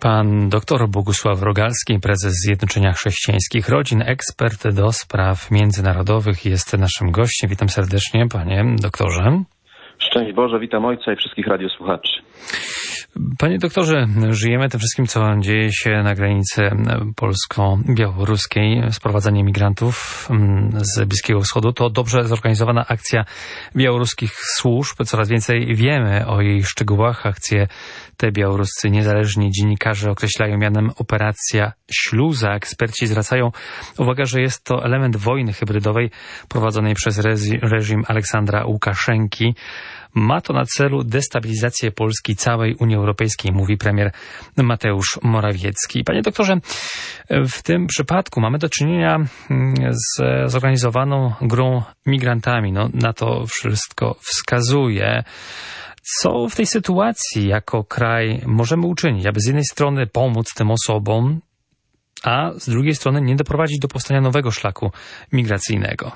Pan doktor Bogusław Rogalski, prezes Zjednoczenia Chrześcijańskich Rodzin, ekspert do spraw międzynarodowych, jest naszym gościem. Witam serdecznie, panie doktorze. Szczęść Boże, witam ojca i wszystkich radiosłuchaczy. Panie doktorze, żyjemy tym wszystkim, co dzieje się na granicy polsko-białoruskiej, sprowadzanie migrantów z Bliskiego Wschodu. To dobrze zorganizowana akcja białoruskich służb. Coraz więcej wiemy o jej szczegółach. Akcje te białoruscy niezależni dziennikarze określają mianem Operacja Śluza. Eksperci zwracają uwagę, że jest to element wojny hybrydowej prowadzonej przez reżim Aleksandra Łukaszenki. Ma to na celu destabilizację Polski, całej Unii Europejskiej, mówi premier Mateusz Morawiecki. Panie doktorze, w tym przypadku mamy do czynienia z zorganizowaną grą migrantami. No, na to wszystko wskazuje. Co w tej sytuacji jako kraj możemy uczynić, aby z jednej strony pomóc tym osobom, a z drugiej strony nie doprowadzić do powstania nowego szlaku migracyjnego?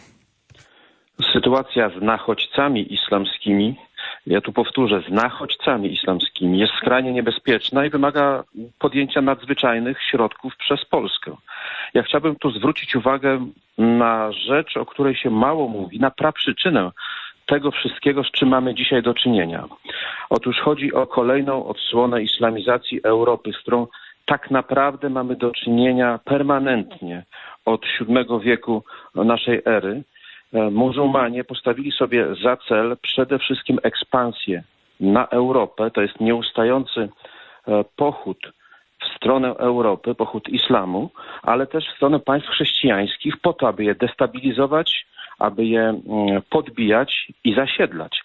Sytuacja z nachodźcami islamskimi, ja tu powtórzę, z nachodźcami islamskimi jest skrajnie niebezpieczna i wymaga podjęcia nadzwyczajnych środków przez Polskę. Ja chciałbym tu zwrócić uwagę na rzecz, o której się mało mówi, na praprzyczynę tego wszystkiego, z czym mamy dzisiaj do czynienia. Otóż chodzi o kolejną odsłonę islamizacji Europy, z którą tak naprawdę mamy do czynienia permanentnie od VII wieku naszej ery. Muzułmanie postawili sobie za cel przede wszystkim ekspansję na Europę. To jest nieustający pochód w stronę Europy, pochód islamu, ale też w stronę państw chrześcijańskich po to, aby je destabilizować, aby je podbijać i zasiedlać.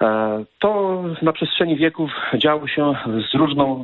To na przestrzeni wieków działo się z różną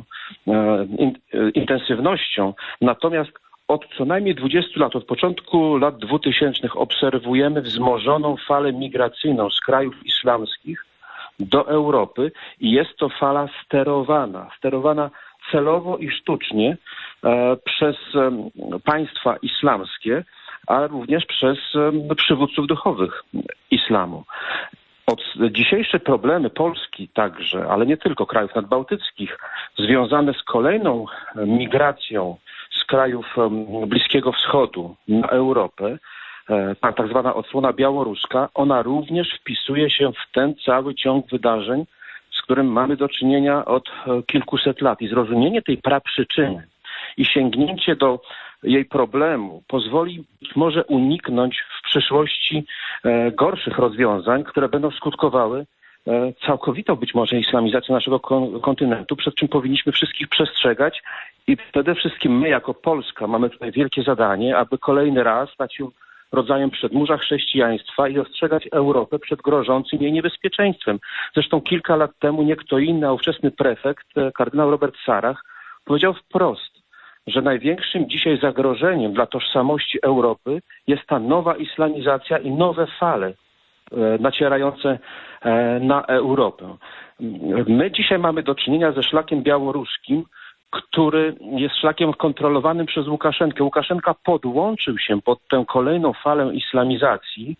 intensywnością, natomiast od co najmniej 20 lat, od początku lat 2000 obserwujemy wzmożoną falę migracyjną z krajów islamskich do Europy i jest to fala sterowana celowo i sztucznie przez państwa islamskie, a również przez przywódców duchowych islamu. Dzisiejsze problemy Polski także, ale nie tylko krajów nadbałtyckich, związane z kolejną migracją z krajów Bliskiego Wschodu na Europę, tak zwana odsłona białoruska, ona również wpisuje się w ten cały ciąg wydarzeń, z którym mamy do czynienia od kilkuset lat. I zrozumienie tej praprzyczyny i sięgnięcie do jej problemu pozwoli być może uniknąć w przyszłości gorszych rozwiązań, które będą skutkowały całkowitą być może islamizacją naszego kontynentu, przed czym powinniśmy wszystkich przestrzegać i przede wszystkim my jako Polska mamy tutaj wielkie zadanie, aby kolejny raz stać się rodzajem przedmurza chrześcijaństwa i ostrzegać Europę przed grożącym jej niebezpieczeństwem. Zresztą kilka lat temu nie kto inny, a ówczesny prefekt, kardynał Robert Sarach, powiedział wprost, że największym dzisiaj zagrożeniem dla tożsamości Europy jest ta nowa islamizacja i nowe fale nacierające na Europę. My dzisiaj mamy do czynienia ze szlakiem białoruskim, który jest szlakiem kontrolowanym przez Łukaszenkę. Łukaszenka podłączył się pod tę kolejną falę islamizacji,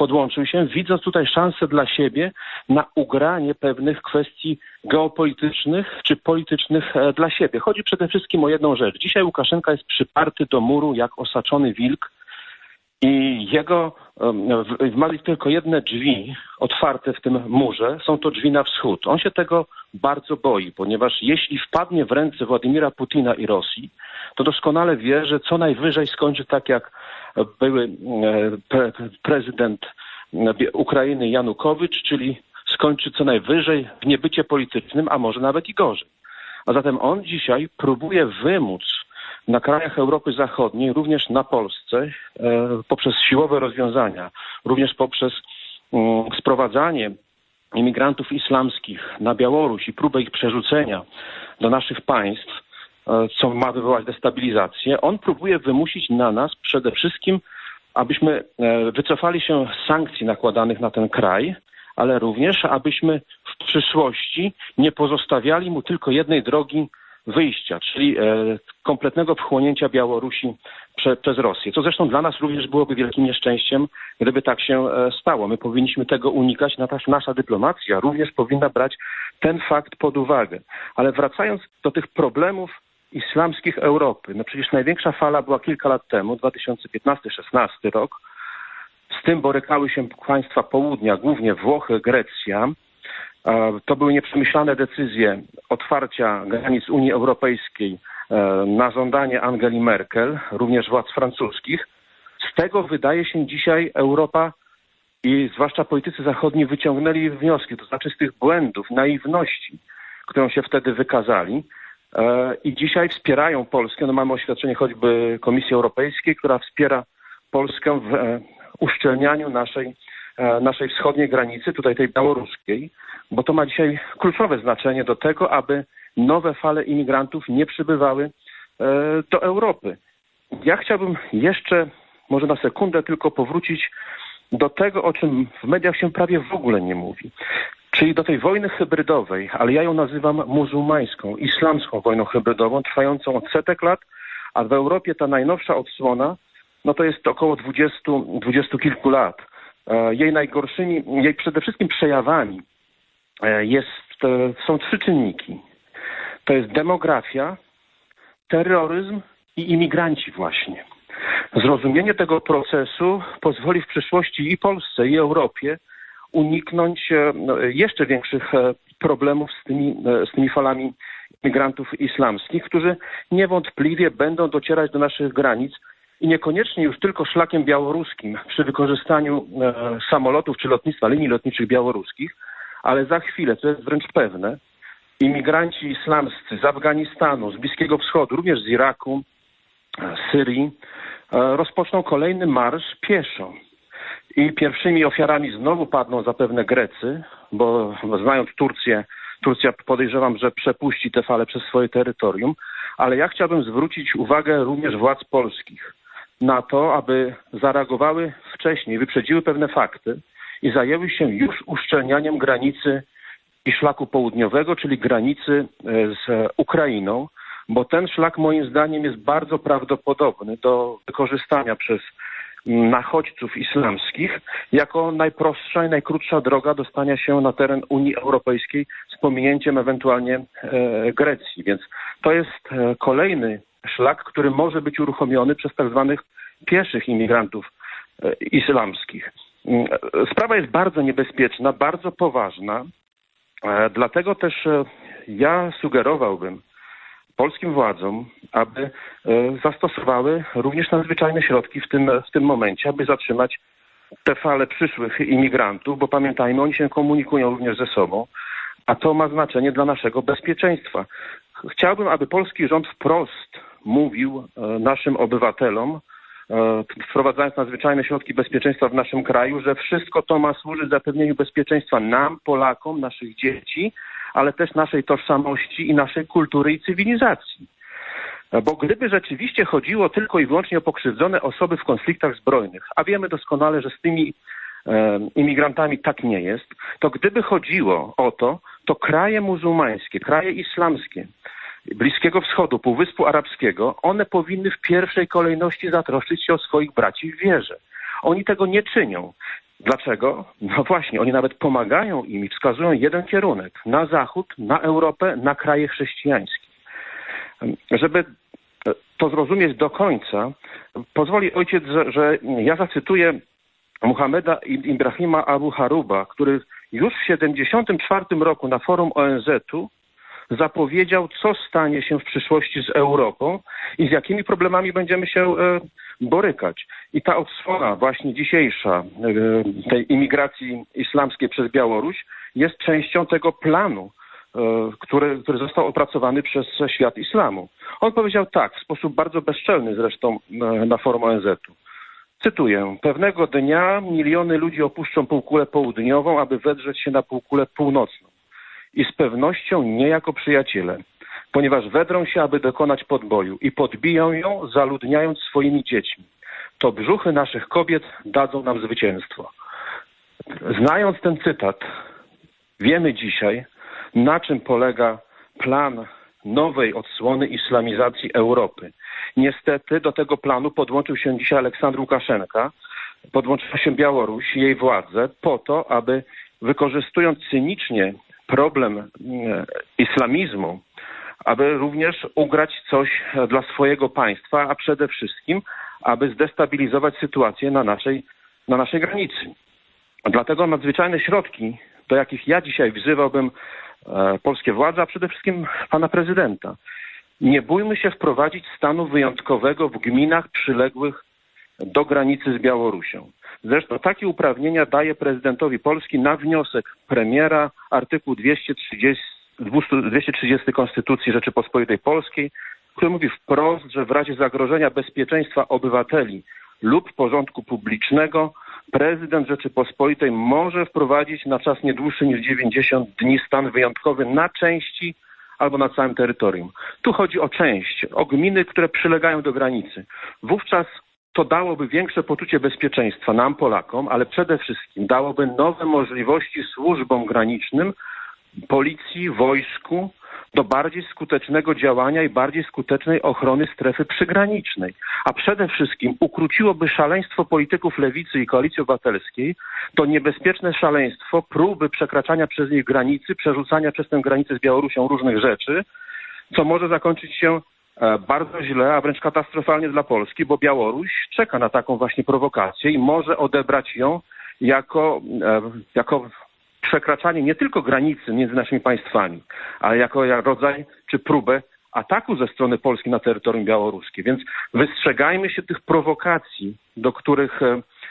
widząc tutaj szansę dla siebie na ugranie pewnych kwestii geopolitycznych czy politycznych dla siebie. Chodzi przede wszystkim o jedną rzecz. Dzisiaj Łukaszenka jest przyparty do muru jak osaczony wilk i jego ma tylko jedne drzwi otwarte w tym murze, są to drzwi na wschód. On się tego bardzo boi, ponieważ jeśli wpadnie w ręce Władimira Putina i Rosji, to doskonale wie, że co najwyżej skończy tak jak były prezydent Ukrainy Janukowycz, czyli skończy co najwyżej w niebycie politycznym, a może nawet i gorzej. A zatem on dzisiaj próbuje wymóc na krajach Europy Zachodniej, również na Polsce, poprzez siłowe rozwiązania, również poprzez sprowadzanie imigrantów islamskich na Białoruś i próbę ich przerzucenia do naszych państw, co ma wywołać destabilizację, on próbuje wymusić na nas przede wszystkim, abyśmy wycofali się z sankcji nakładanych na ten kraj, ale również abyśmy w przyszłości nie pozostawiali mu tylko jednej drogi wyjścia, czyli kompletnego wchłonięcia Białorusi przez Rosję. Co zresztą dla nas również byłoby wielkim nieszczęściem, gdyby tak się stało. My powinniśmy tego unikać, nasza dyplomacja również powinna brać ten fakt pod uwagę. Ale wracając do tych problemów islamskich Europy. No przecież największa fala była kilka lat temu, 2015-16 rok. Z tym borykały się państwa południa, głównie Włochy, Grecja. To były nieprzemyślane decyzje otwarcia granic Unii Europejskiej na żądanie Angeli Merkel, również władz francuskich. Z tego wydaje się dzisiaj Europa i zwłaszcza politycy zachodni wyciągnęli wnioski, to znaczy z tych błędów, naiwności, którą się wtedy wykazali i dzisiaj wspierają Polskę. No mamy oświadczenie choćby Komisji Europejskiej, która wspiera Polskę w uszczelnianiu naszej wschodniej granicy, tutaj tej białoruskiej, bo to ma dzisiaj kluczowe znaczenie do tego, aby nowe fale imigrantów nie przybywały do Europy. Ja chciałbym jeszcze może na sekundę tylko powrócić do tego, o czym w mediach się prawie w ogóle nie mówi. Czyli do tej wojny hybrydowej, ale ja ją nazywam muzułmańską, islamską wojną hybrydową, trwającą od setek lat, a w Europie ta najnowsza odsłona, no to jest około 20 kilku lat. Jej przede wszystkim przejawami są trzy czynniki. To jest demografia, terroryzm i imigranci właśnie. Zrozumienie tego procesu pozwoli w przyszłości i Polsce, i Europie uniknąć jeszcze większych problemów z tymi falami imigrantów islamskich, którzy niewątpliwie będą docierać do naszych granic i niekoniecznie już tylko szlakiem białoruskim przy wykorzystaniu samolotów czy lotnictwa, linii lotniczych białoruskich, ale za chwilę, to jest wręcz pewne, imigranci islamscy z Afganistanu, z Bliskiego Wschodu, również z Iraku, Syrii, rozpoczną kolejny marsz pieszo. I pierwszymi ofiarami znowu padną zapewne Grecy, bo znając Turcję, Turcja podejrzewam, że przepuści te fale przez swoje terytorium, ale ja chciałbym zwrócić uwagę również władz polskich na to, aby zareagowały wcześniej, wyprzedziły pewne fakty i zajęły się już uszczelnianiem granicy i szlaku południowego, czyli granicy z Ukrainą, bo ten szlak moim zdaniem jest bardzo prawdopodobny do wykorzystania przez nachodźców islamskich jako najprostsza i najkrótsza droga dostania się na teren Unii Europejskiej z pominięciem ewentualnie Grecji. Więc to jest kolejny szlak, który może być uruchomiony przez tak zwanych pieszych imigrantów islamskich. Sprawa jest bardzo niebezpieczna, bardzo poważna, dlatego też ja sugerowałbym polskim władzom, aby zastosowały również nadzwyczajne środki w tym momencie, aby zatrzymać te fale przyszłych imigrantów, bo pamiętajmy, oni się komunikują również ze sobą, a to ma znaczenie dla naszego bezpieczeństwa. Chciałbym, aby polski rząd wprost mówił naszym obywatelom, wprowadzając nadzwyczajne środki bezpieczeństwa w naszym kraju, że wszystko to ma służyć zapewnieniu bezpieczeństwa nam, Polakom, naszych dzieci, ale też naszej tożsamości i naszej kultury i cywilizacji. Bo gdyby rzeczywiście chodziło tylko i wyłącznie o pokrzywdzone osoby w konfliktach zbrojnych, a wiemy doskonale, że z tymi imigrantami tak nie jest, to gdyby chodziło o to, to kraje muzułmańskie, kraje islamskie, Bliskiego Wschodu, Półwyspu Arabskiego, one powinny w pierwszej kolejności zatroszczyć się o swoich braci w wierze. Oni tego nie czynią. Dlaczego? No właśnie, oni nawet pomagają im i wskazują jeden kierunek. Na Zachód, na Europę, na kraje chrześcijańskie. Żeby to zrozumieć do końca, pozwoli ojciec, że ja zacytuję Muhammeda Ibrahima Abu Haruba, który już w 1974 roku na forum ONZ-u zapowiedział, co stanie się w przyszłości z Europą i z jakimi problemami będziemy się borykać. I ta odsłona właśnie dzisiejsza tej imigracji islamskiej przez Białoruś jest częścią tego planu, który został opracowany przez świat islamu. On powiedział tak, w sposób bardzo bezczelny zresztą na forum ONZ-u. Cytuję, pewnego dnia miliony ludzi opuszczą półkulę południową, aby wedrzeć się na półkulę północną. I z pewnością nie jako przyjaciele, ponieważ wedrą się, aby dokonać podboju i podbiją ją, zaludniając swoimi dziećmi. To brzuchy naszych kobiet dadzą nam zwycięstwo. Znając ten cytat, wiemy dzisiaj, na czym polega plan nowej odsłony islamizacji Europy. Niestety do tego planu podłączył się dzisiaj Aleksandr Łukaszenka, podłączyła się Białoruś i jej władze po to, aby wykorzystując cynicznie problem islamizmu, aby również ugrać coś dla swojego państwa, a przede wszystkim, aby zdestabilizować sytuację na naszej granicy. Dlatego nadzwyczajne środki, do jakich ja dzisiaj wzywałbym polskie władze, a przede wszystkim pana prezydenta. Nie bójmy się wprowadzić stanu wyjątkowego w gminach przyległych do granicy z Białorusią. Zresztą takie uprawnienia daje prezydentowi Polski na wniosek premiera artykuł 230 Konstytucji Rzeczypospolitej Polskiej, który mówi wprost, że w razie zagrożenia bezpieczeństwa obywateli lub porządku publicznego prezydent Rzeczypospolitej może wprowadzić na czas nie dłuższy niż 90 dni stan wyjątkowy na części albo na całym terytorium. Tu chodzi o część, o gminy, które przylegają do granicy. Wówczas to dałoby większe poczucie bezpieczeństwa nam, Polakom, ale przede wszystkim dałoby nowe możliwości służbom granicznym, policji, wojsku do bardziej skutecznego działania i bardziej skutecznej ochrony strefy przygranicznej. A przede wszystkim ukróciłoby szaleństwo polityków lewicy i Koalicji Obywatelskiej, to niebezpieczne szaleństwo próby przekraczania przez nich granicy, przerzucania przez tę granicę z Białorusią różnych rzeczy, co może zakończyć się bardzo źle, a wręcz katastrofalnie dla Polski, bo Białoruś czeka na taką właśnie prowokację i może odebrać ją jako przekraczanie nie tylko granicy między naszymi państwami, ale jako rodzaj czy próbę ataku ze strony Polski na terytorium białoruskie. Więc wystrzegajmy się tych prowokacji, do których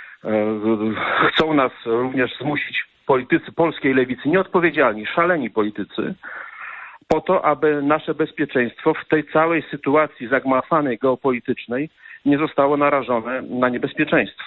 chcą nas również zmusić politycy polskiej lewicy, nieodpowiedzialni, szaleni politycy, po to, aby nasze bezpieczeństwo w tej całej sytuacji zagmatwanej geopolitycznej nie zostało narażone na niebezpieczeństwo.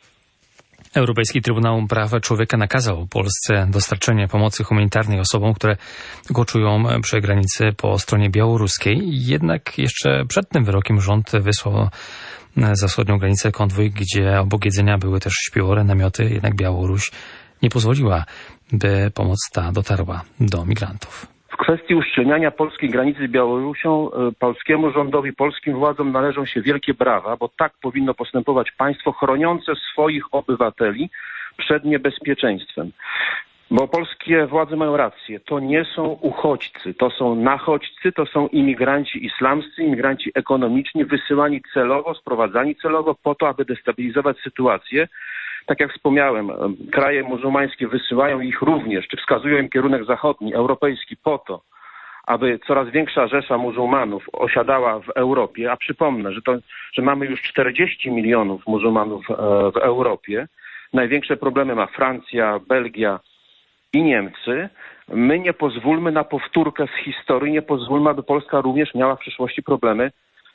Europejski Trybunał Praw Człowieka nakazał Polsce dostarczenie pomocy humanitarnej osobom, które koczują przy granicy po stronie białoruskiej. Jednak jeszcze przed tym wyrokiem rząd wysłał za wschodnią granicę konwój, gdzie obok jedzenia były też śpiwory, namioty. Jednak Białoruś nie pozwoliła, by pomoc ta dotarła do migrantów. W kwestii uszczelniania polskiej granicy z Białorusią polskiemu rządowi, polskim władzom należą się wielkie brawa, bo tak powinno postępować państwo chroniące swoich obywateli przed niebezpieczeństwem. Bo polskie władze mają rację, to nie są uchodźcy, to są nachodźcy, to są imigranci islamscy, imigranci ekonomiczni, wysyłani celowo, sprowadzani celowo po to, aby destabilizować sytuację. Tak jak wspomniałem, kraje muzułmańskie wysyłają ich również, czy wskazują im kierunek zachodni, europejski po to, aby coraz większa rzesza muzułmanów osiadała w Europie, a przypomnę, że mamy już 40 milionów muzułmanów w Europie. Największe problemy ma Francja, Belgia i Niemcy. My nie pozwólmy na powtórkę z historii, nie pozwólmy, aby Polska również miała w przyszłości problemy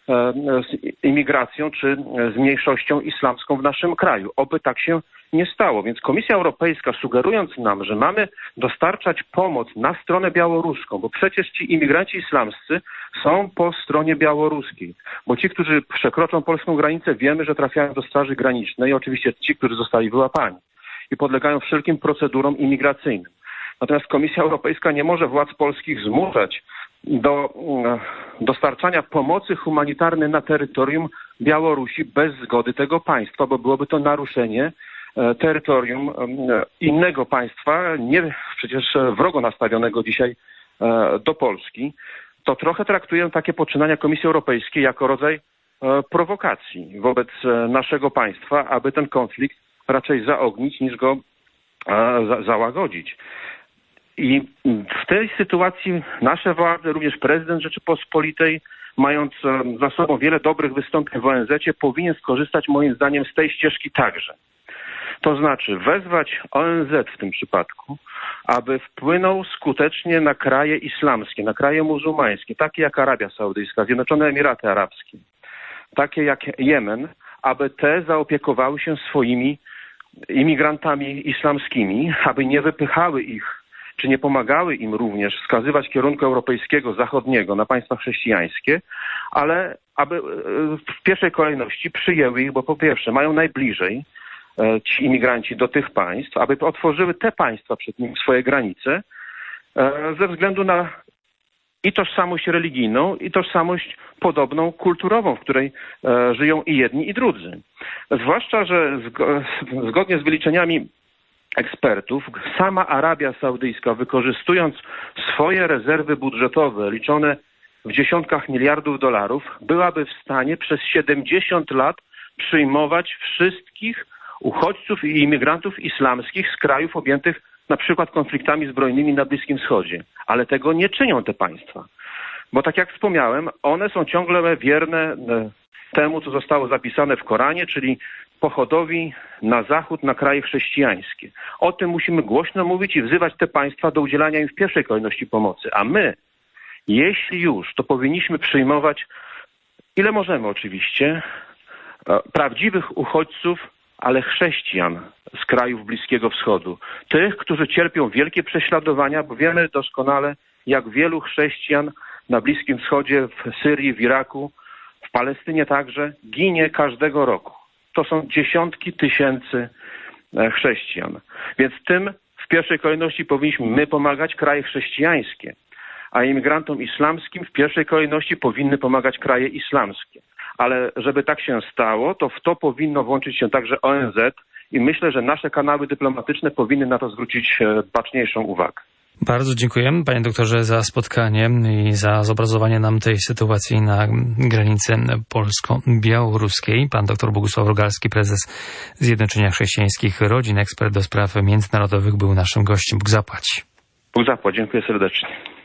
z imigracją czy z mniejszością islamską w naszym kraju. Oby tak się nie stało. Więc Komisja Europejska, sugerując nam, że mamy dostarczać pomoc na stronę białoruską, bo przecież ci imigranci islamscy są po stronie białoruskiej, bo ci, którzy przekroczą polską granicę, wiemy, że trafiają do Straży Granicznej i oczywiście ci, którzy zostali wyłapani i podlegają wszelkim procedurom imigracyjnym. Natomiast Komisja Europejska nie może władz polskich zmuszać do dostarczania pomocy humanitarnej na terytorium Białorusi bez zgody tego państwa, bo byłoby to naruszenie terytorium innego państwa, nie przecież wrogo nastawionego dzisiaj do Polski. To trochę traktuję takie poczynania Komisji Europejskiej jako rodzaj prowokacji wobec naszego państwa, aby ten konflikt raczej zaognić niż go załagodzić. I w tej sytuacji nasze władze, również prezydent Rzeczypospolitej, mając za sobą wiele dobrych wystąpień w ONZ-cie, powinien skorzystać moim zdaniem z tej ścieżki także. To znaczy wezwać ONZ w tym przypadku, aby wpłynął skutecznie na kraje islamskie, na kraje muzułmańskie, takie jak Arabia Saudyjska, Zjednoczone Emiraty Arabskie, takie jak Jemen, aby te zaopiekowały się swoimi imigrantami islamskimi, aby nie wypychały ich, czy nie pomagały im również wskazywać kierunku europejskiego, zachodniego na państwa chrześcijańskie, ale aby w pierwszej kolejności przyjęły ich, bo po pierwsze mają najbliżej ci imigranci do tych państw, aby otworzyły te państwa przed nimi swoje granice ze względu na i tożsamość religijną, i tożsamość podobną kulturową, w której żyją i jedni, i drudzy. Zwłaszcza, że zgodnie z wyliczeniami ekspertów, sama Arabia Saudyjska, wykorzystując swoje rezerwy budżetowe liczone w dziesiątkach miliardów dolarów byłaby w stanie przez 70 lat przyjmować wszystkich uchodźców i imigrantów islamskich z krajów objętych na przykład konfliktami zbrojnymi na Bliskim Wschodzie. Ale tego nie czynią te państwa. Bo tak jak wspomniałem, one są ciągle wierne temu, co zostało zapisane w Koranie, czyli pochodowi na zachód, na kraje chrześcijańskie. O tym musimy głośno mówić i wzywać te państwa do udzielania im w pierwszej kolejności pomocy. A my, jeśli już, to powinniśmy przyjmować, ile możemy oczywiście, prawdziwych uchodźców, ale chrześcijan z krajów Bliskiego Wschodu. Tych, którzy cierpią wielkie prześladowania, bo wiemy doskonale, jak wielu chrześcijan na Bliskim Wschodzie, w Syrii, w Iraku, w Palestynie także ginie każdego roku. To są dziesiątki tysięcy chrześcijan. Więc tym w pierwszej kolejności powinniśmy my pomagać, kraje chrześcijańskie, a imigrantom islamskim w pierwszej kolejności powinny pomagać kraje islamskie. Ale żeby tak się stało, to w to powinno włączyć się także ONZ i myślę, że nasze kanały dyplomatyczne powinny na to zwrócić baczniejszą uwagę. Bardzo dziękujemy, panie doktorze, za spotkanie i za zobrazowanie nam tej sytuacji na granicy polsko-białoruskiej. Pan dr Bogusław Rogalski, prezes Zjednoczenia Chrześcijańskich Rodzin, ekspert do spraw międzynarodowych, był naszym gościem. Bóg zapłać. Bóg zapłać. Dziękuję serdecznie.